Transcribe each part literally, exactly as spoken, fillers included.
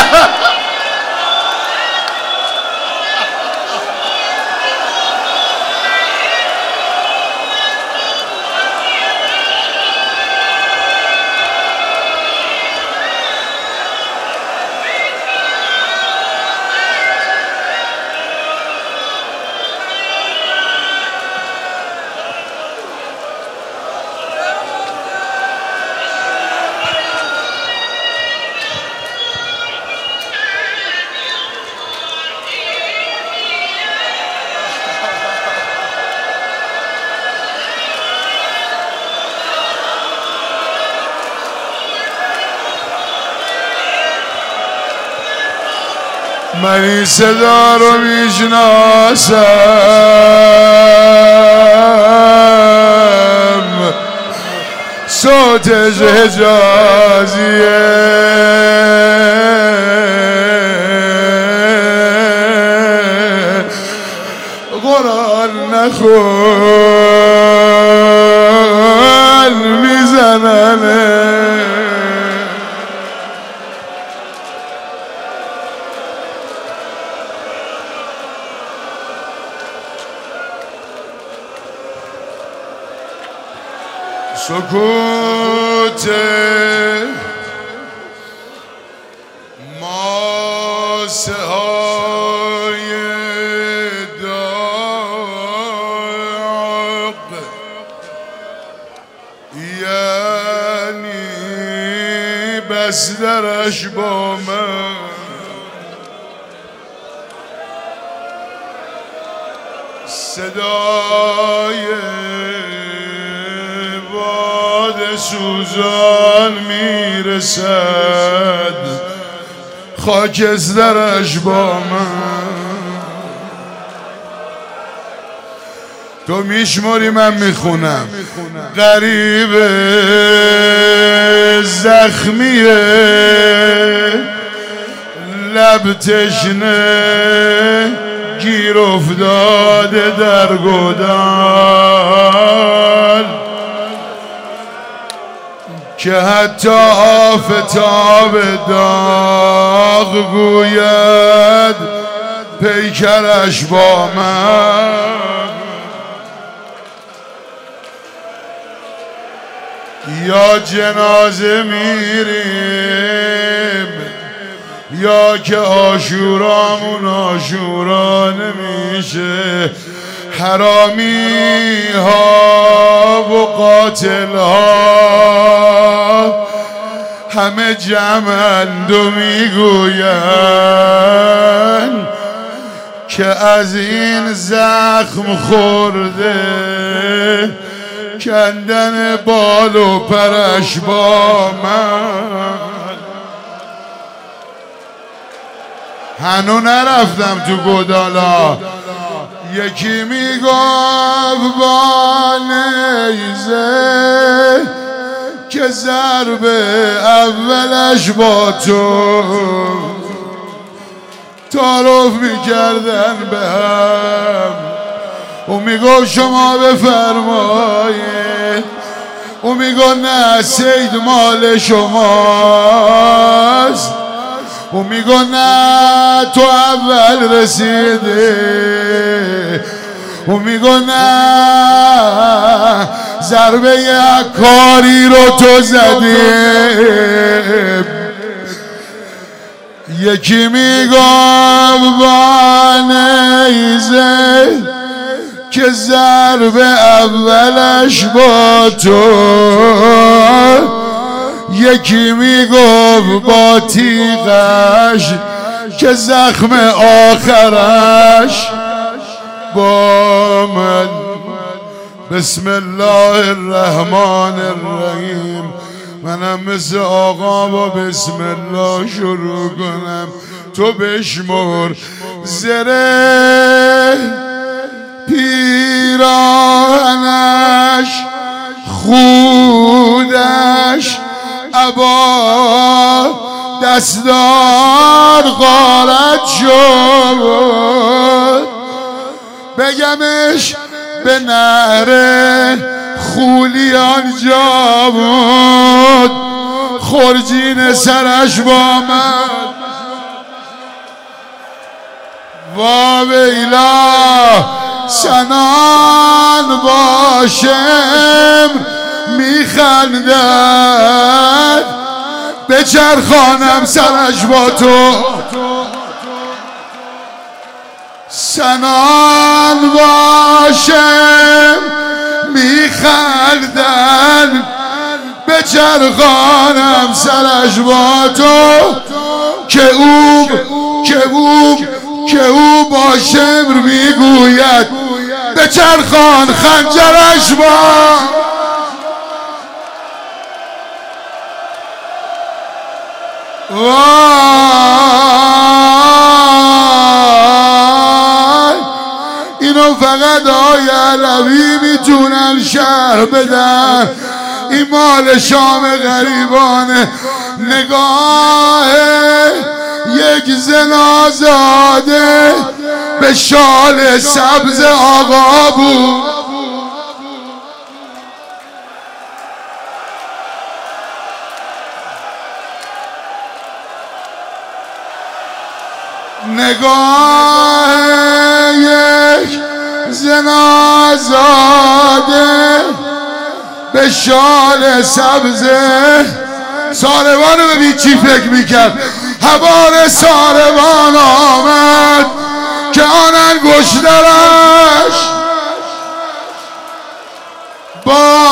من این صدا رو میشناسم، صوتش حجازیه، قرآن نخون میزننه. سکوت ماسه های داغ یعنی بسترش با من، صدای سوزان میرسد، خاکسترش با من. تو میشماری من میخونم، غریب زخمیه، لب تشنه گیر افتاده در گودال، که حتی آفتاب داغ گوید پیکرش با من. یا جنازه میریم یا که آشورامون آشورا نمیشه. حرامی ها و قاتل ها همه جمعند و میگوین که از این زخم خورده کندن بال و پرش با من. هنو نرفتم تو گودالا، یکی میگفت با نیزه که ضرب اولش با تو تعارف میکردن به هم. او میگفت شما بفرمایید، او میگفت نه سید مال شماست، او میگفت نه تو اول رسیده، او میگفت نه ضربه کاری رو تو زدی. یکی میگفت با نیزه که ضربه اولش با تو، یکی میگفت با تیغش که زخم آخرش با من. بسم الله الرحمن الرحیم. منم مثل آقا با بسم الله شروع کنم، تو بشمر زره پیراهنش خودش عبا دستار غارت شد، بگمش به نهر خولیان جا بود، خرجین سرش با من. وا ویلا سنان باشم میخندد به چرخانم سرش با تو سنان باشم میخندد به چرخانم سرش با تو که او که او که او با شمر میگوید به چرخان خنجرش با وای اینو فقط آقای علوی میتونن شرح بدن این مال شام غریبانه نگاه یک زن آزاده به شال سبز آقا بود نگاه یک زن آزاده به شال سبز ساربانو ببین چی فکر میکرد هوار ساربان آمد که آن انگشترش با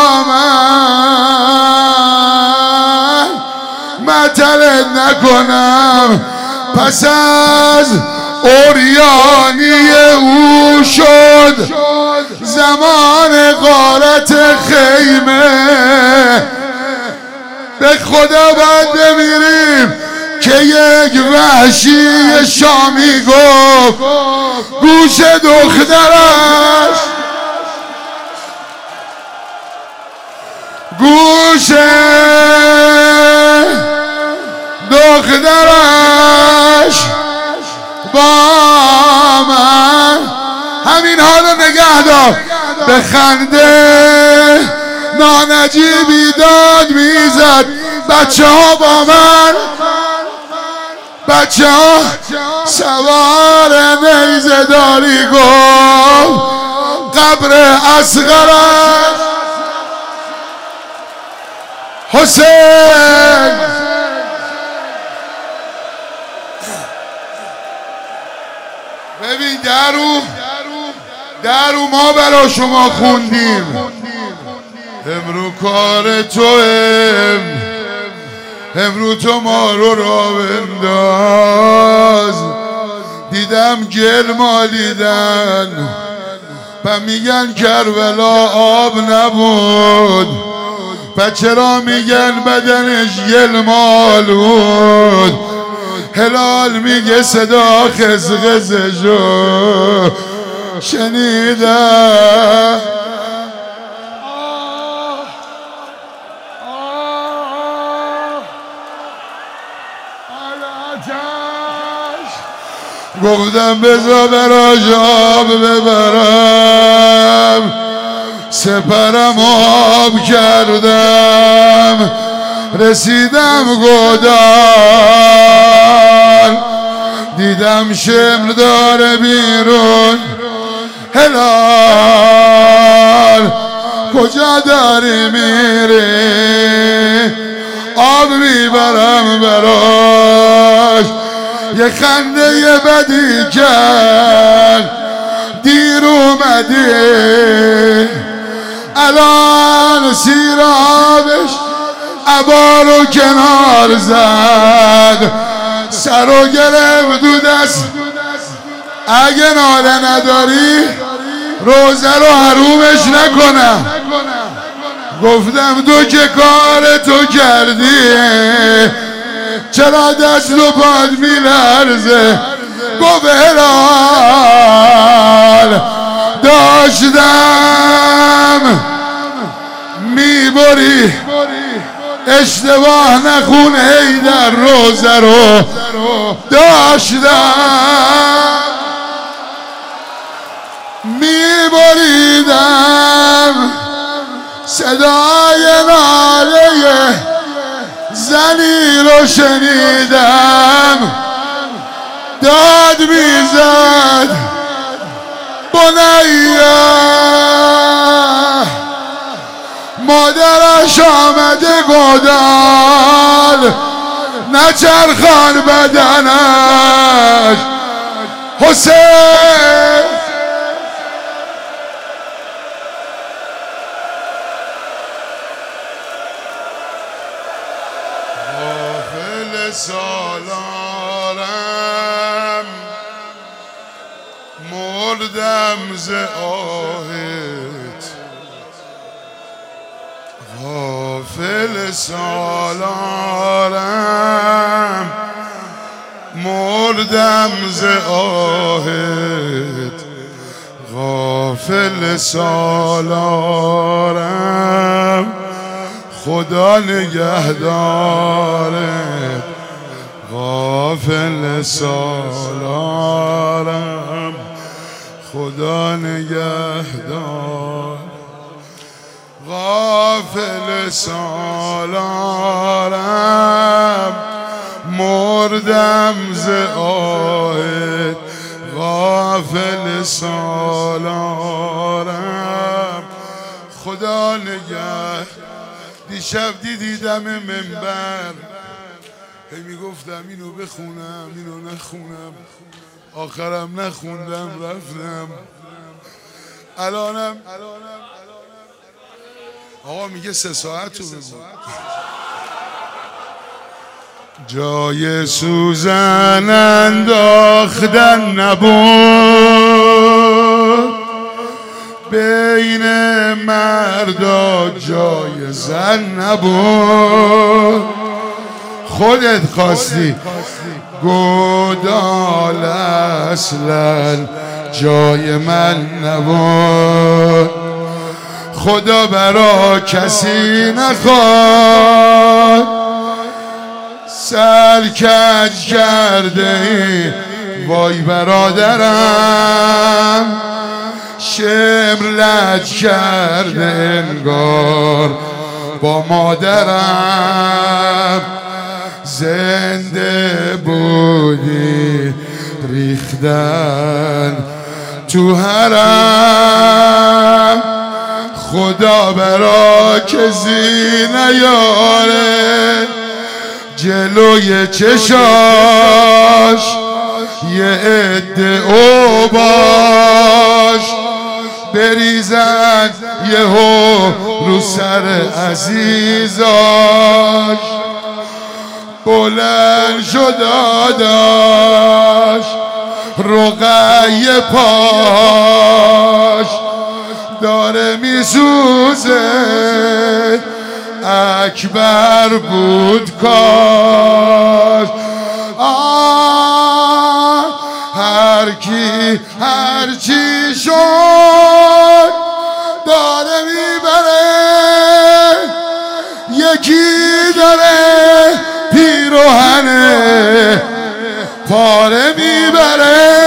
من مطلت نکنم پس از اوریانی او شد زمان غارت خیمه به خدا باید بمیریم که یک وحشی شامی گفت گوش دخترش گوش دخترش با من همین حالو نگه دار به خنده نانجیبی داد میزد بچه ها با من بچه ها سوار نیزه داری گفت قبر اصغرش حسین ببین درو درو ما برا شما خوندیم امرو کار تو ام امرو تو ما رو را بنداز دیدم گل مالیدن و میگن کربلا آب نبود و چرا میگن بدنش گل مالود هلال میگه صدا خزخزشو شنیدم گفتم بذار براش آب ببرم سپرم آب کردم رسیدم گودال دیدم شمر داره بیرون هلال کجا داری میری آب میبرم براش یه خنده یه بدی کرد دیر اومدی الان سیرابش عبا رو کنار زد سر و گرفت دو دست اگه ناله نداری روزه رو حرومش نکنم گفتم تو که کار تو کردی چرا دست و پاد میلرزه گفت هلال داشتم میبری اشتباه نخون ای در روزه رو داشتم میبریدم صدای ناله زنی رو شنیدم داد میزد بنیه مادرش آمده گودال نچرخان بدنش حسین غافل سالارم مردم ز آهت غافل سالارم مردم ز آهت غافل سالارم خدا نگهدارت غافل سالارم خدا نگهدار غافل سالارم مردم ز آهت غافل سالارم خدا نگه. دیشب دیدم منبر هی میگفتم اینو بخونم اینو نخونم آخرم نخوندم رفتم الانم آقا میگه سه ساعت رو بگو جای سوزن انداختن نبود بین مردا جای زن نبود خودت خواستی گودال اصلا جای من نبود خدا برا کسی نخواد سرکج کرده ای وای برادرم شمر لج کرده انگار با مادرم زنده بودی ریختن تو حرم خدا برا کسی نیاره جلوی چشاش یه عده اوباش بریزن یهو رو سر عزیزاش بلند شد داداش رقی پاش داره میسوزه اکبر بود کاش آه هر کی هر چی شد داره میبره یکی داره پیروهنه پاره میبره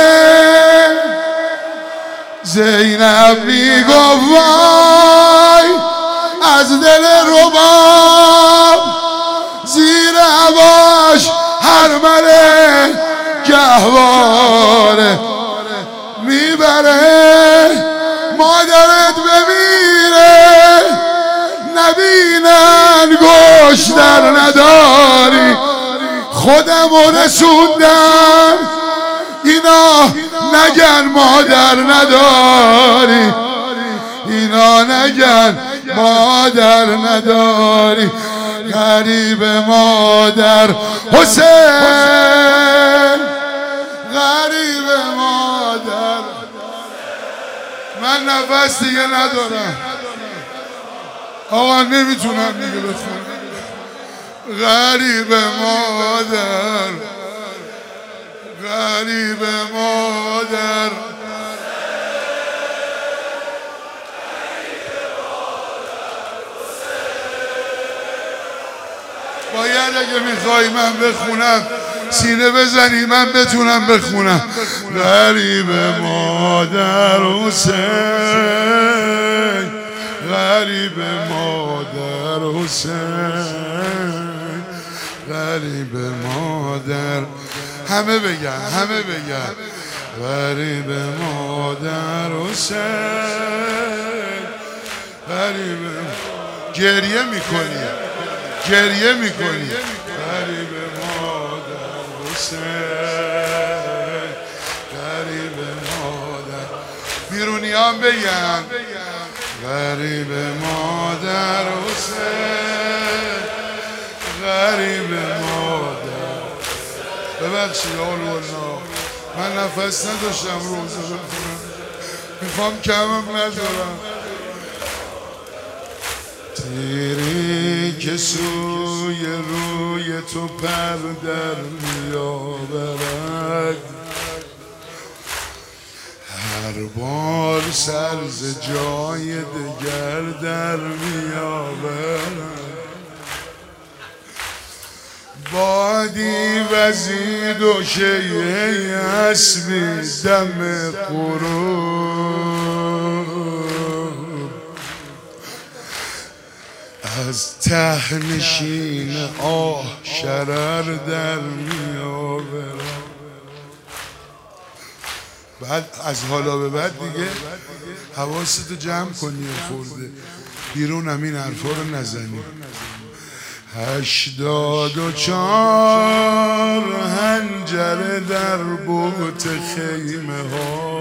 زینب میگفت وای از دل رباب زیر هواش هرمله گهواره میبره مادرت بمیره نبینن گوش در نداری خودم رسوندم اینا نگن مادر نداری اینا نگن مادر نداری غریب مادر حسین غریب مادر من نفس دیگه ندارم آقا نمیتونم دیگه بخونم غریب مادر غریب مادر باید اگه میخوای من بخونم سینه بزنی من بتونم بخونم غریب مادر حسین غریب مادر حسین غریب مادر همه بگن همه بگن غریب مادر حسین غریب گریه میکنی گریه میکنی غریب مادر حسین غریب مادر بیرونی هم بگن غریب مادر حسین غریب مادر ببخشید آلوانا من نفس نداشتم روزه بخونم میخوام کمم ندارم تیری که سوی روی تو پر در میآورد هر بار سر ز جای دگر در میآورد بادی وزید و شیعه اسبی دم غروب از ته نشین آه شرر در میآورد بعد از حالا به بعد دیگه حواستو جمع کنی و خورده بیرون هم این حرفا رو نزنی هشتاد و چار هنجره در بوت خیمه ها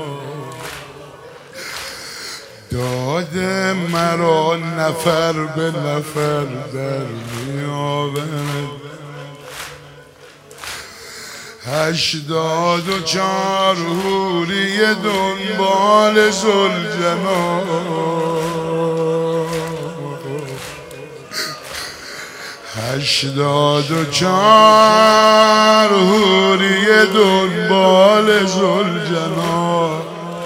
داده مرا نفر به نفر در میآورد هشتاد و چار حوری دنبال ذوالجلال هشتاد و چار حوری دنبال ذوالجلال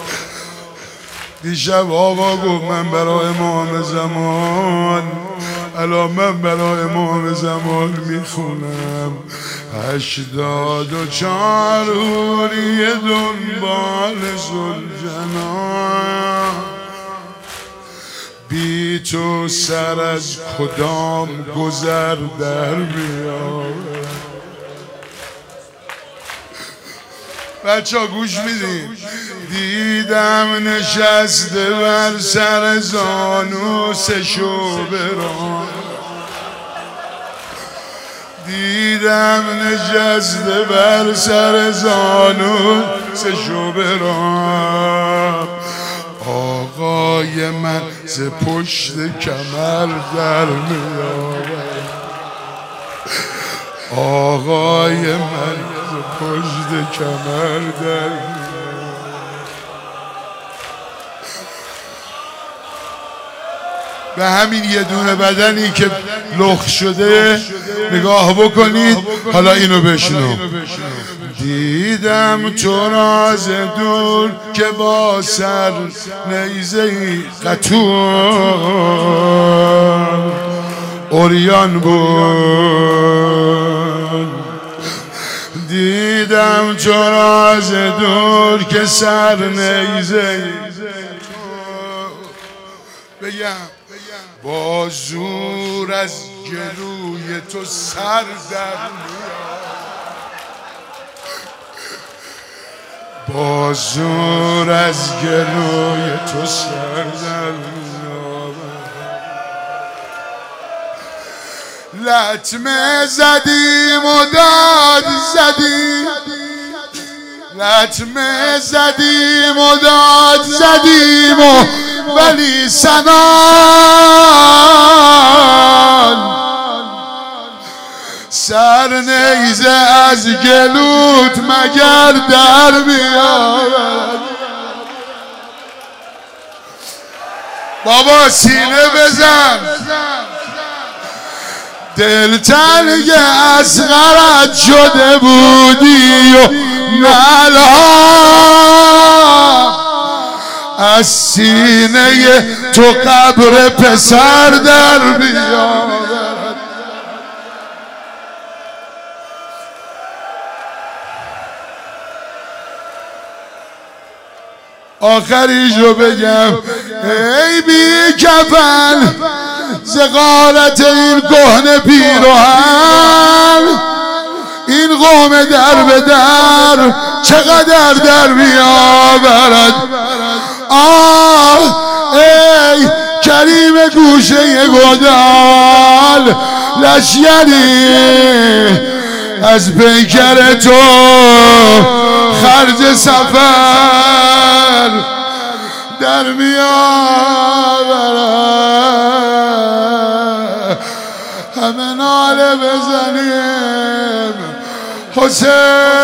دیشب آقا گفت من برای امام زمان الان من برای امام زمان میخونم هشتاد و چار حوری دنبال ذوالجلال بی تو سر از کدام گذر در میآورد بچه ها گوش میدین دیدم نشسته بر سر زانو سه شوبران دیدم نشسته بر سر زانو سه شوبران آقای من ز پشت کمر در میآورد آقای من ز پشت کمر در به همین یه دونه بدنی که لخ شده نگاه بکنید حالا اینو بشنو دیدم تو راز دور که با سر نیزه‌ای قطور اوریان بود دیدم تو راز دور که سر نیزه‌ای بگم با زور از گلوی تو سر در با زور از گلوی تو سر در لطمه زدیم و داد زدیم لطمه زدیم و داد زدیم و ولی سنان سر نیزه از گلوت مگر در میآورد بابا سینه بزن دل تنگ اصغرت شده بودی و نالها از سینه تو قبر پسر در بیاورد آخریش رو بگم ای بی کفن ز غارت این کهنه پیراهن این قوم در به در چقدر در بیاورد. آه ای کریم گوشه گودال، لشکری از پیکر تو خرج سفر در میآورد. همه ناله بزنیم حسین.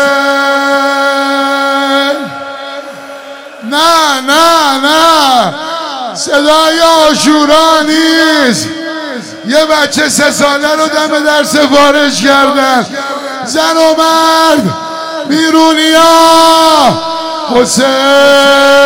نه نه نه صدای عاشورا نیست. یه بچه سه ساله رو دم در سفارش کردن، زن و مرد بیرونیا. حسین